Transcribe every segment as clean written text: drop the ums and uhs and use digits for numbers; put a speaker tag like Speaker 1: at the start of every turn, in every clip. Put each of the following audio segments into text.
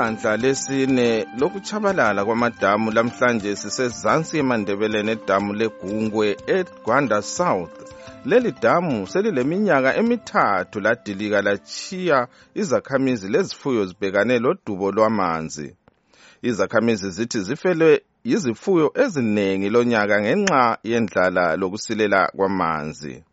Speaker 1: Ihlandla lesine lokuchabalala kwamadamu lamhlanje sisezansi eMandebeleni edamu leGungwe eGwanda South. Leli damu selileminyaka emithathu ladilika lachiya izakhamizi lezifuyo zibhekane lodubo lwamanzi. Izakhamizi zithi zifelwe yizifuyo eziningi lonyaka ngenxa yendlala lokusilela kwamanzi.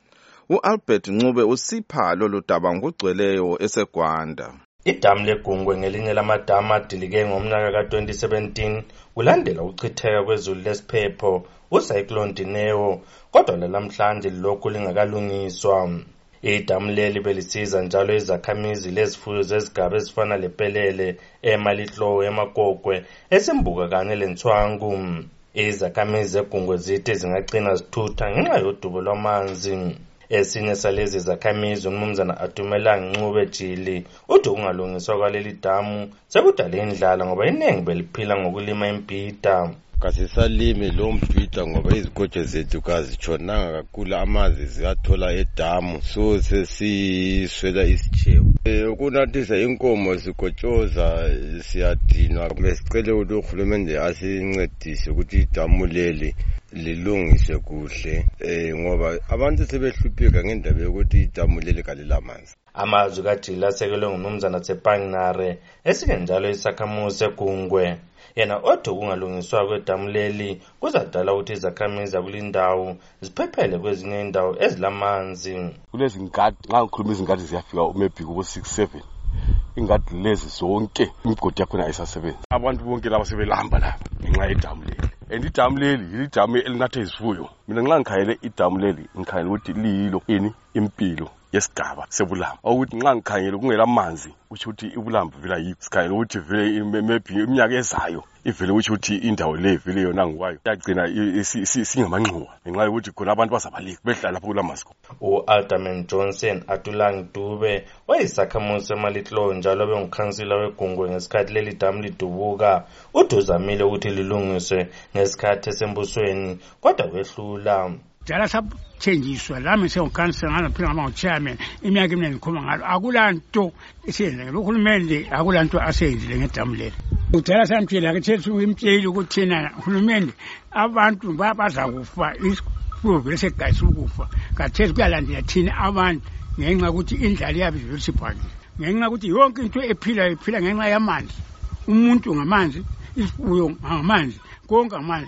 Speaker 1: U-Albert Ncube usipha lolu daba ngokugcweleyo eseGwanda.
Speaker 2: Idamu leGungwe ngelinye lamadamu adilike ngomnyaka ka-2017 kulandela ukuchitheka kwezulu lesiphepho uCyclone Dineo, kodwa namhlanje lokhu lingakalungiswa. Idamu leli belisiza njalo izakhamizi lezifuyo zezigaba ezifana lePelele, eMalitlo, eMagogwe, eSembuka kanye leNtswangu. Izakhamizi zeGungwe zithi zingagcina zithutha ngenxa yodubo lwamanzi. Esinye salezi zakhamizi uMnumzana Atumelanga Ncube Jili uthi ukungalungiswa kwaleli damu sekudala indlala ngoba iningi beliphila ngokulima imbhida.
Speaker 3: Kasisalimi lo mbhida ngoba izikotshe zethu kazitshonanga kakhulu, amanzi ziyathola edamu, so sesiswela isitshewu. Ukunathisa inkomo sikotshoza siyadinwa. Mesicele uhulumende asincedise ukuthi idamu leli lilungise kuhle ngoba abantu sebehlupheka ngendaba yokuthi idamu leli kalilamanzi.
Speaker 2: Amazwi kaJila asekelwe nguMnumzana Tsepangnare esike njalo isakhamuzi seGungwe. Yena othi ukungalungiswa kwedamu leli kuzadala ukuthi izakhamizi kulindawo ziphephele kwezinye indawo ezilamanzi.
Speaker 4: Kulezi ngadi ngikhuluma izingadi ziyafika maybe kubo 6-7. Ingadi lezi zonke imigodi yakhona ayisasebenzi. Abantu bonke laba sebelamba la ngenxa yedamu leli. And idamu leli idamu elinatha izifuyo. Mina nxa ngikhayele idamu leli ngikhayela ukuthi liyilo impilo yesigaba sebulamba. Ukuthi nxa ngikhangela kungela amanzi uthi ukuthi ibulamba vela yisikhayela ukuthi vele maybe iminyaka ezayo ivele ukuthi indawo le vele yona ngwayo yagcina singamanxuwa ngenxa yokuthi khona abantu bazabalika behlala lapho kulamanzi.
Speaker 2: U-Alderman Johnson Atulang Dube wayisakhamuzi seMalitlo njalo bengukhansila weGungwe ngesikhathi leli damu lidubuka. Uthi uzamile ukuthi lilungiswe ngesikhathi esembusweni kodwa kwehlula.
Speaker 5: Jala sabuthenjiswa lami sengukhansila nganaphila ngaba ngu-chairman iminyaka eminingi ngikhuluma ngalo. Akulanto esiyenzile uhulumende, akulanto aseyenzile ngedamu leli. Udala samtshela ke imtsheli ukuthi thina uhulumende abantu bazakufa isifuyo vele segayisa ukufa. Kathesi kuyalandela thina abantu ngenxa ukuthi indlala yabe ivele siphakile. Ngenxa ukuthi yonke into iphila ngenxa yamanzi. Umuntu ngamanzi, isifuyo ngamanzi, konke ngamanzi.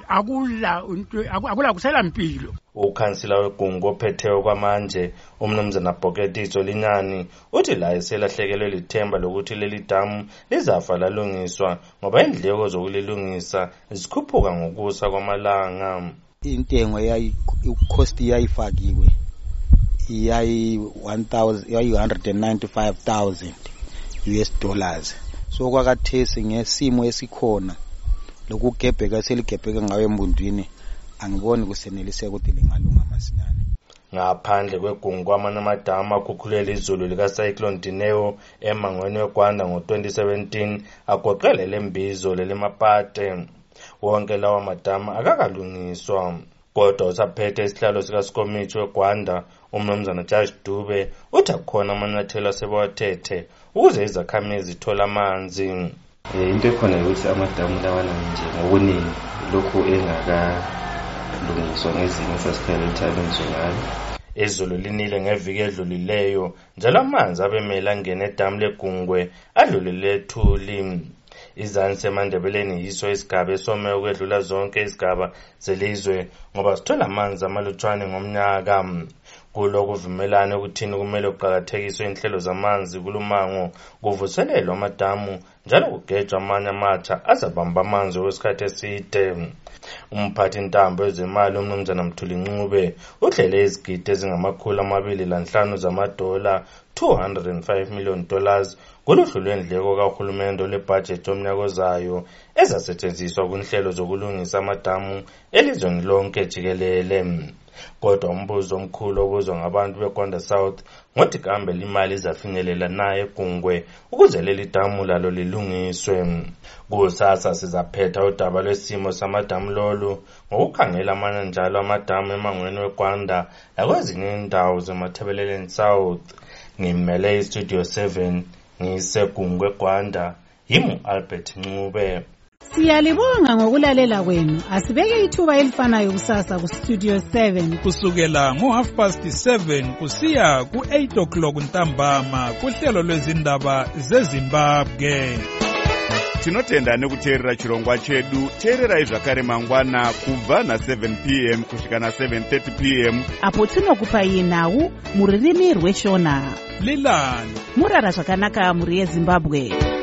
Speaker 5: Akula kusela mpilo.
Speaker 2: Ukhansila weGungwe ophetheyo kwamanje uMnumzana Bhoketiso Linyani uthi la eselahlekelwe lithemba lokuthi leli damu lizafa lalungiswa ngoba indleko zokulilungisa zikhuphuka ngokusa kwamalanga.
Speaker 6: Intengo cost yayifakiwe yayi 195,000 US dollars. So kwakathesi ngesimo esikhona lokugebheka seligebheka ngawe embundwini angiboni kusenelise ukuthi lingalunga masinyane.
Speaker 2: Ngaphandle kweGungwe amanye amadamu akhukhulele izulu likaCyclone Dineo emangweni weGwanda ngo-2017 agoqele leMbizo leMapate. Wonke lawa madamu akakalungiswa. Kodwa usaphethe isihlalo sikaSkomithi weGwanda uMnumzana Judge Dube uthi akhona amanyathelo asebawathethe ukuze izakhamizi zithole amanzi.
Speaker 7: Into ekhona ukuthi amadamu lawana nje ngokuningi lokhu engakalungiswa ngezinga sasikhalela ukuthi alungiswe ngayo.
Speaker 2: Izulu linile ngeviki edlulileyo njalo amanzi abemele angene edamu leGungwe adlulile ethuli. Izansi eMandebeleni yiso isigaba esome ukwedlula zonke izigaba zelizwe ngoba sithola amanzi amalutshwane ngomnyaka. Kulo kuvumelane ukuthini kumele kuqakathekiswe inhlelo zamanzi kulumango kuvuselelwa amadamu njalo kugejwa amanye amatsha azabamba amanzi okwesikhathi eside. Umphathi ntambo ezemali uMnumzana Mthuli Ncube uhlele izigidi ezingama-205 zamadola $205 million kuluhlu lwendleko kahulumende olebhajethi yomnyaka ozayo ezasetshenziswa kunhlelo zokulungisa amadamu elizweni lonke jikelele. Kodwa umbuzo omkhulu obuzwa ngabantu beGwanda South ngothi kambe imali izafinyelela naye eGungwe ukuze leli damu lalo lilungiswe. Kusasa sizaphetha udaba lwesimo samadamu lolu ngokukhangela amanye njalo amadamu emangweni weGwanda nakwezinye indawo zeMatabeleland South. Ngimele iStudio 7 ngiseGungwe Gwanda yimu Albert Ncube.
Speaker 8: Siyalibonga ngokulalela kwenu. Asibeke ithuba elifanayo kusasa ku Studio 7
Speaker 9: kusukela ngo7:30 kusiya ku8 o'clock ntambama kuhlelo lwezindaba zeZimbabwe.
Speaker 10: Tinotenda nekuteerera chirongwa chedu. Teererai zvakare mangwana kubva na7 p.m. kusvika na7:30 p.m.
Speaker 11: apo tinokupai nhau muririmi rweshona.
Speaker 9: Lilani
Speaker 11: murara zvakanaka muri yeZimbabwe.